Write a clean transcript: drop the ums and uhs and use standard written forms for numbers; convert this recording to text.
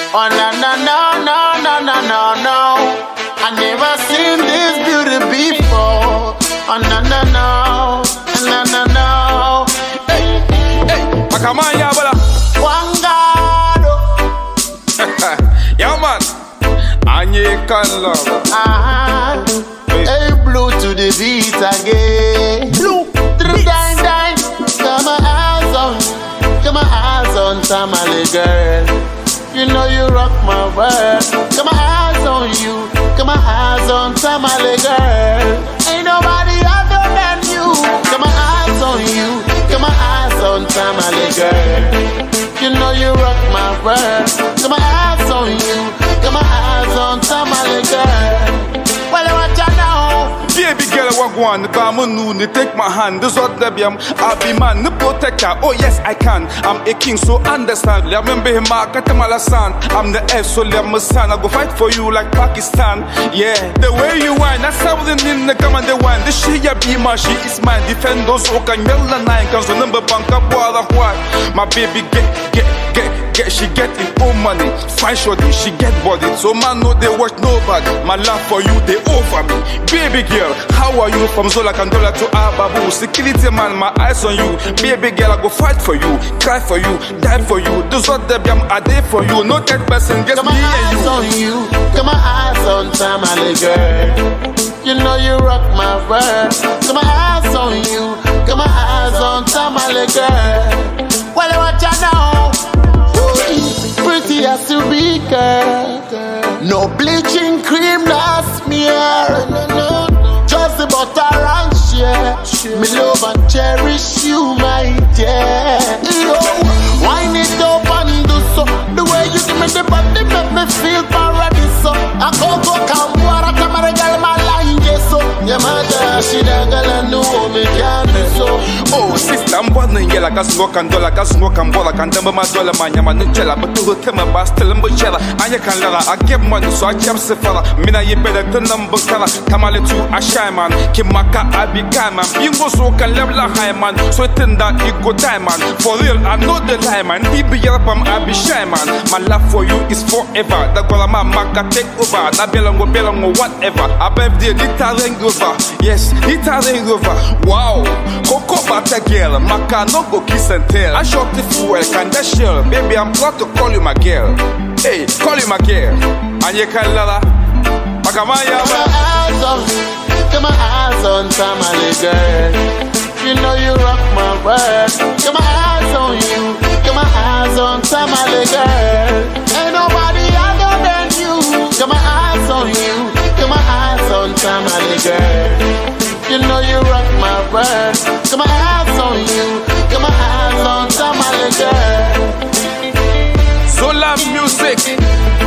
Oh no no no no no no no no. I never seen this beauty before. Oh no no no no no no. Hey, Akamanya bala. Wangado. Yeah man. Anye kan love. Hey, blue to the beat again. Blue. Dine dine. Got my eyes on you. Got my eyes on Tamale girl. You know you rock my world. Got my eyes on you. Got my eyes on Tamale girl. Ain't nobody other than you. Got my eyes on you. Got my eyes on Tamale girl. You know you rock my world. Got my eyes on you. Got my eyes on Tamale girl. Well, watch out now. Baby girl, I want to come on, take my hand. This what the I'll be man, the protector. Oh yes, I can. I'm a king, so understand. Remember him, I'm the F, so let my son. I go fight for you like Pakistan. Yeah, the way you whine, that's something in the come and the wine. The she ya be my she is mine. Defend those who can yell the nine. Cause the number bank up, what? My baby get, she getting old money. Fine shorty, she get body. So man, no, they watch nobody. My love for you, they over me. Baby girl, how are you? From Zola Kandola to Ababu. Security man, my eyes on you. Baby girl, I go fight for you, cry for you, die for you. Those what the are there for you. No third person, just me and you. Got my eyes on you. Got my eyes on Tamale girl. You know you rock my world. Got my eyes on you. Got my eyes on Tamale girl. Well, watch out now. Pretty as to be girl. No bleaching cream, no smear. Just the butter and share. Me love and cherish you, my dear. Wind it up and do so. The way you give me the body make me feel paradise. I go come water, Tamale girl, my line, yes, so. Yeah, my girl, she the girl I know me can do so. Oh, sister, I'm born in yellow, gas smoke and dollar, gas smoke and bola, can number my dollar, my yaman, but to tell my bast, tell him, and you can let I get money, so I jump the fella. Mina, you better than number color. Tamale to a shy man, Kimaka, I be kind man. Bingo, so can level a high man, so it turned that you go diamond. For real, I know the lie man. People yell up, I be shy man. My love for you is forever. The Gualama Maka take over. I belong or whatever. I bet the little ring over. Yes, little ring over. Wow, Coco Bata girl, Maka no go kiss and tell. I shot the fuel, can that shell. Baby, I'm proud to call you my girl. Hey, call you my girl. And you can lala. Makamaya. Got my eyes on Tamale girl. You know you rock my world. Got my eyes on you. Got my eyes on Tamale girl. Ain't nobody other than you. Got my eyes on you. Got my eyes on Tamale girl. You know you rock my world. Got my eyes on you. Got my eyes on Tamale girl. So love music.